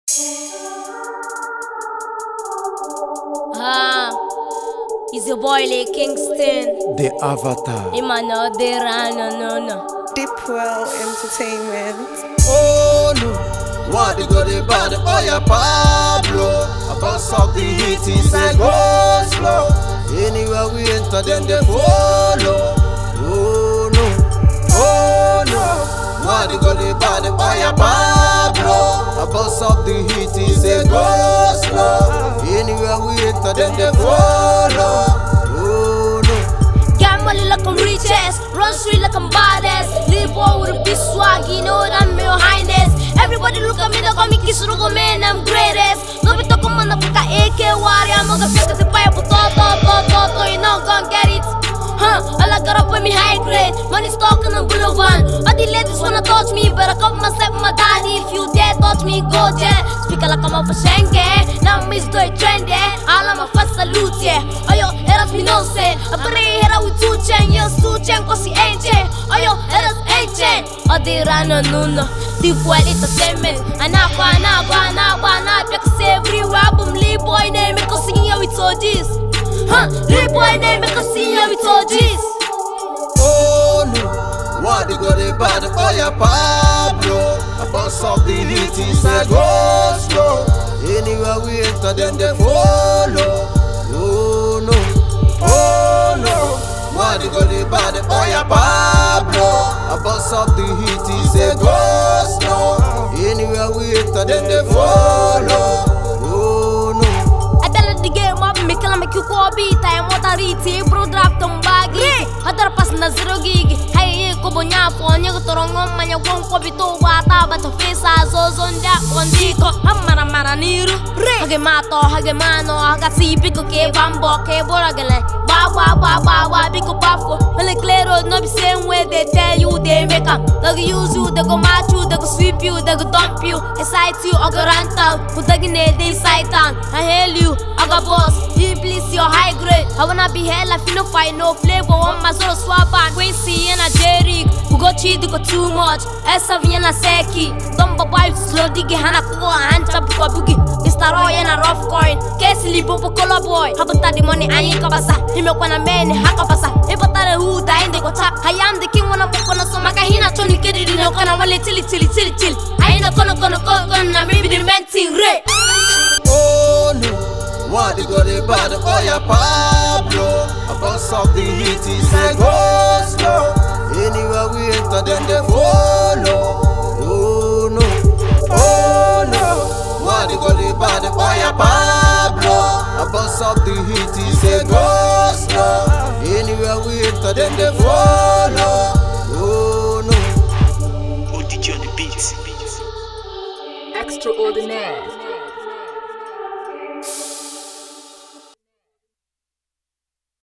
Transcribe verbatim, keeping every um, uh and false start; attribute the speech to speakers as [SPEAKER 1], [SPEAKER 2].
[SPEAKER 1] Ah, it's your boy Lee Kingston.
[SPEAKER 2] The Avatar.
[SPEAKER 1] Imano de Rana, no, no.
[SPEAKER 3] Deepwell Entertainment.
[SPEAKER 2] Oh no, what they go they bad? Oh yeah, Pablo. I bust up the heat, he say go slow. Anywhere we enter, then they follow. Oh no, oh no, what they go they bad? Oh yeah, Pablo. I bust up the heat, he say go slow. Anywhere we enter, then they follow. Oh no.
[SPEAKER 1] Got money like I'm riches, run street like I'm badass. Live boy with a big swag, you know that I'm your highness. Everybody look at me, they call me Kisurugo, man, I'm greatest. No be talking man, I'm a A K warrior. I'm gonna fake the fire, but to, to, to, to, to, you know, gonna get it. Huh, all I got up with me high grade. Money talking on boulevard. All the ladies wanna touch me, but I come myself, my daddy. If you dare touch me, go jail. Speaking like I'm up for Schengen. Now I'm Miss Doy trendy. All I'm a fast salute, yeah. Oh yo, eras me no say. I pray here with two chain, yes, two chain, cause he ain't chain. Oh yo, eras ain't chain. Oh, they ran on no, no. Deepwell Entertainment. Anakwa, anakwa, anakwa, anakwa. Because everywhere I'm Lee boy name, because singing here with all this. Huh, Lee boy name, because singing here with all this.
[SPEAKER 2] Oh no, what they go they bad? Oh yeah, Pablo. I bust up the heat, he say go slow. Anywhere we enter, then they follow. Oh no, oh no, what they go they bad? Oh yeah, Pablo. I bust up the heat, he say go slow. Anywhere we enter, then they follow. Oh no.
[SPEAKER 1] I tell the game up, make a make you call beat. I am what I read, bro, drop them baggy. Other pass na zero gig. Hey, Kobonya, for you to run on my one copy to water, but the face as on that one dico. Amara Maraniru, Hagemato, Hagemano, Hagasi, Pico, Bambo, Keboragale, Bawa, Bawa, Bawa, Pico Bafo, Meleclero, no be same way they tell you they make up. They'll use you, they go match you, they go sweep you, they go dump you, excite you, or go run town, put the grenade inside town. I hail you, I got boss, you please your high grade. I wanna be hell, I feel no fight, no flavor, on my sort of swap and Quincy and a Jerry. Who got cheat, you got too much. Essa Viena Seki. Don't buy slow diggy, Hana Kugo, and Chap Boogie. Mister Roy and a rough coin. Casey Bobo Color Boy. How about the money? I ain't Kabasa. Him up on a man, Hakabasa. If I tell who died, they got up. I am the king when I'm on a Somakahina, Tony Kiddy, no kind of wallet, tilly, tilly, tilly, tilly. I ain't a gonna gonna go, gonna maybe the man thing, Ray.
[SPEAKER 2] Oh no, what they go they bad? Oh yeah, Pablo. I bust up the heat, he say go slow. Anywhere we enter, then they follow. Oh no, oh no, what they go they bad? Oh yeah, Pablo. I bust up the heat, he say go slow. Anywhere we enter, then they follow. Oh no.
[SPEAKER 4] O D J on the beat.
[SPEAKER 5] Extraordinaire.